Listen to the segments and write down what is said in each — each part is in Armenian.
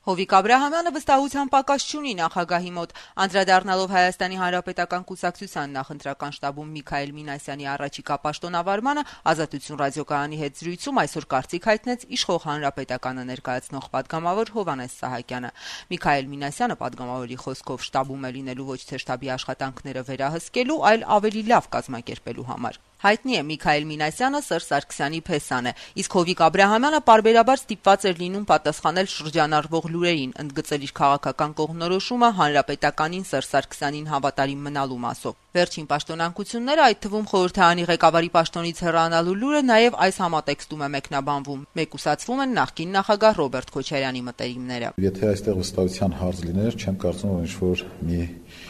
Հովիկ Աբրահամյանը վստահության պակաս չունի նախագահի մոտ, անդրադառնալով Հայաստանի Հանրապետական կուսակցության նախընտրական շտաբում Միքայել Մինասյանի առաջիկա պաշտոնավարմանը, Ազատություն ռադիոկայանի հետ զրույցում այսօր կարծիք հայտնեց իշխող Հանրապետականը ներկայացնող պատգամավոր Հովհաննես Սահակյանը։ Միքայել Մինասյանը պատգամավորի խոսքով շտաբում է լինելու ոչ թե շտաբի աշխատանքները վերահսկելու, այլ ավելի լավ կազմակերպելու համար։ Հայտնի է Միքայել Մինասյանը Սերժ Սարգսյանի փեսան է, իսկ Հովիկ Աբրահամյանը պարբերաբար ստիպված էր լինում պատասխանել շրջանառվող լուրերին, ընդգծել իր քաղաքական կողմնորոշումը Հանրապետականին Սերժ Սարգսյանին հավատարիմ մնալու մասով։ Վերջին պաշտոնանկությունները, այդ թվում խորհրդարանի ղեկավարի պաշտոնից հեռանալու լուրը, նաև այս համատեքստում է մեկնաբանվում։ Մեկուսացվում են նախկին նախագահ Ռոբերտ Քոչարյանի մտերիմները։ Եթե այստեղ վստահության հարց լիներ, չեմ կարծում, որ ինչ-որ մի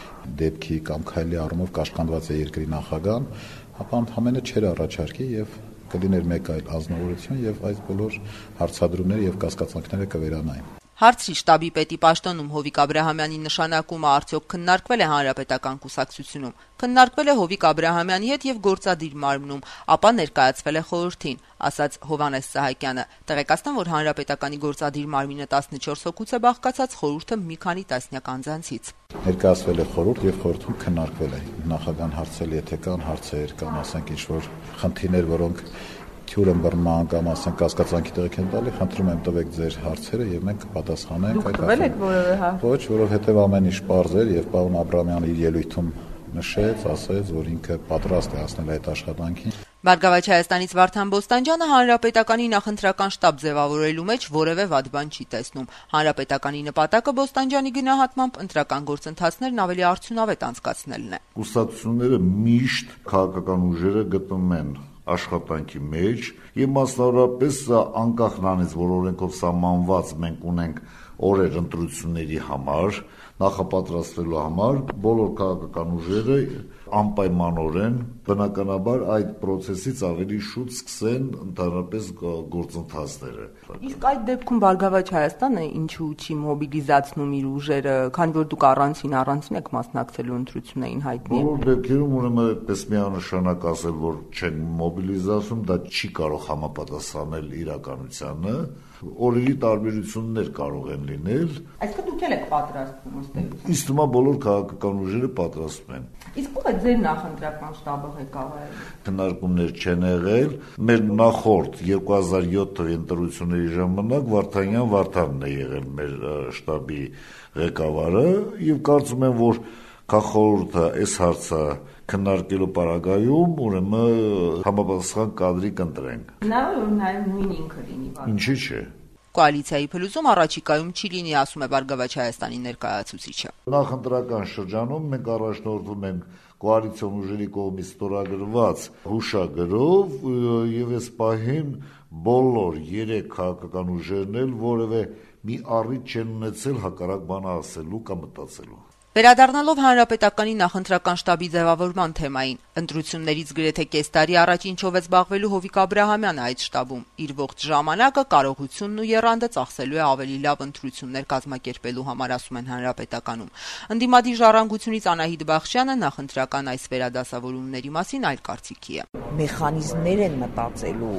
դեպքի կամ քայլի առումով կաշկանդված է երկրի նախագահան, ապա ընդհանրապես չէր առաջարկի եւ կլիներ մեկ այլ ազնվորություն եւ այս բոլոր հարցադրումները եւ կասկածանքները կվերանային։ Հարցի շտաբի պետի պաշտոնում Հովիկ Աբրահամյանի նշանակումը արդյոք քննարկվել է Հանրապետական կուսակցությունում, քննարկվել է Հովիկ Աբրահամյանի հետ եւ գործադիր մարմնում, ապա ներկայացվել է խորհրդին, ասաց Հովհաննես Սահակյանը։ Տեղեկացնեմ, որ Հանրապետականի գործադիր մարմինը 14 հոգուց է բաղկացած, խորհուրդը մի քանի տասնյակ անձանցից։ Ներկայացվել է խորհուրդ եւ խորհրդում քննարկվել է նախագահան հարցել, եթե կան հարցեր կամ ասենք ինչ-որ խնդիրներ, որոնք թյուր ըմբռնման կամ ասենք կասկածանքի տեղիք են տալի, խնդրում եմ տվեք ձեր հարցերը եւ մենք կպատասխանենք այդ հարցերին։ Ոչ, որովհետեւ ամեն ինչ պարզ էր եւ պարոն Աբրահամյանը իր ելույթում նշեց, ասեց, որ ինքը պատրաստ է հասնել այդ աշխատանքին։ Բարգավաճ Հայաստանից Վարդան Բոստանջյանը Հանրապետականի նախընտրական շտաբ ձևավորելու մեջ որևէ վատ բան չի տեսնում։ Հանրապետականի նպատակը Բոստանջյանի գնահատմամբ ընտրական գործընթացներն ավելի արդյունավետ անցկացնելն է։ Կուսակցությունները միշտ քաղաքական ուժերը գտնում են աշխատանքի մեջ եւ մասնավորապես անկախ նրանից, որ օրենքով սահմանված մենք ունենք օրեր ընտրությունների համար, նախապատրաստվելու համար, բոլոր քաղաքական ուժերը անպայմանորեն բնականաբար այդ process-ից ավելի շուտ սկսեն ընդհանրապես գործընթացները։ Իսկ այդ դեպքում Բարգավաճ Հայաստանը ինչու չի մոբիլիզացնում իր ուժերը, քանի որ դուք առանցին եք մասնակցելու ընտրություններին, հայտնի է։ Բոլոր դեպքերում ուրեմն այդպես միանշանակ ասել, որ չեն մոբիլիզացում, դա չի կարող համապատասխանել իրականությանը։ Օրերի տարբերություններ կարող են լինել։ Այսինքն դուք եք պատրաստվում ըստ Իսկ հիմա բոլոր քաղաքական ուժերը պատրաստվում են։ Իսկ ո՞վ է ձեր նախընտրական շտաբը ղեկավարը։ Քննարկումներ չեն եղել։ Մեր նախորդ 2007 թվականի ընտրությունների ժամանակ Վարդանն է եղել մեր շտաբի ղեկավարը եւ կարծում եմ, որ քաղաքորթը այս հարցը քննարկելու պարագայում ուրեմն համապատասխան կադրի կընտրենք։ Հնարավոր որ նաեւ նույն ինքը լինի։ Ինչի՞ չէ։ Կոալիցիայի փլուզում առաջիկայում չի լինի, ասում է Բարգավաճ Հայաստանի ներկայացուցիչը։ Նախընտրական շրջանում մենք առաջնորդվում ենք կոալիցիոն ուժերի կողմից ստորագրված հուշագրով եւ այս պահին բոլոր 3 քաղաքական ուժերն էլ որևէ մի առիթ չեն ունեցել հակառակ բան ասելու կամ մտածելու։ Վերադառնալով Հանրապետականի նախընտրական շտաբի ձևավորման թեմային, ընտրություններից գրեթե կես տարի առաջ ինչով է զբաղվելու Հովիկ Աբրահամյանը այդ շտաբում, իր ողջ ժամանակը, կարողությունն ու եռանդը ծախսելու է ավելի լավ ընտրություններ կազմակերպելու համար, ասում են Հանրապետականում։ Ընդդիմադիր ժառանգությունից Անահիտ Բախշյանը նախընտրական այս վերադասավորումների մասին այլ կարծիքի է։ Մեխանիզմներ են մտածելու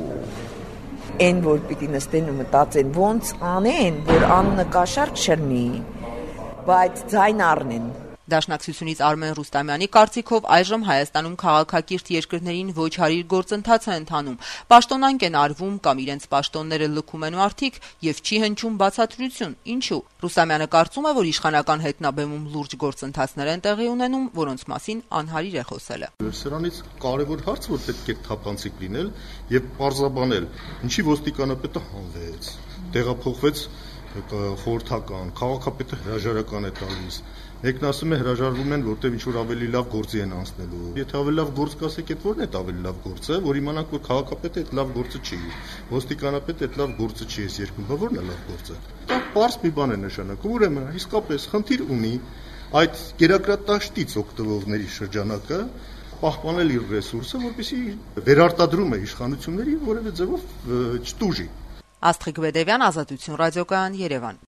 այն, որ պիտի նստեն ու մտածեն ոնց անեն, որ աննկաշարք չլինի, բայց ձայն առնեն։ Դաշնակցությունից Արմեն Ռուստամյանի կարծիքով այժմ Հայաստանում քաղաքակիրթ երկրներին ոչ հարիր գործընթաց է ընթանում, պաշտոնանկ են արվում կամ իրենց պաշտոնները լքում են մարդիկ եւ չի հնչում բացատրություն։ Ինչու՞։ Ռուստամյանը կարծում է, որ իշխանական հետնաբեմում լուրջ գործընթացներ են տեղի ունենում, որոնց մասին անհարիր է խոսելը։ Սրանից կարևոր հարց, որ պետք է թափանցիկ լինել եւ պարզաբանել, ինչի ոստիկանապետը հանվեց, տեղափոխվեց խորհրդական, քաղաքապետը հրաժարական է տալիս։ Մեկն ասում է հրաժարվում են, որտեղ ինչ որ ավելի լավ գործի են անցնելու։ Եթե ավելի լավ գործ կասեք, այդ ո՞րն է ավելի լավ գործը, որ իմանանք, որ քաղաքապետը այդ լավ գործը չի, ոստիկանապետը այդ լավ գործը չի, այս երկրում, բա ո՞րն է լավ գործը։ Դա պարզ մի բան է նշանակում, ուրեմն իսկապես խնդիր ունի այդ գերակրատաշտից օգտվողների շրջանակը պահպանել իր ռեսուրսը, որպեսզի վերարտադրումը իշխանությունների որևէ ձևով չտուժի։ Աստղիկ Բեդևյան, Ազատություն ռադիոկայան, Երևան։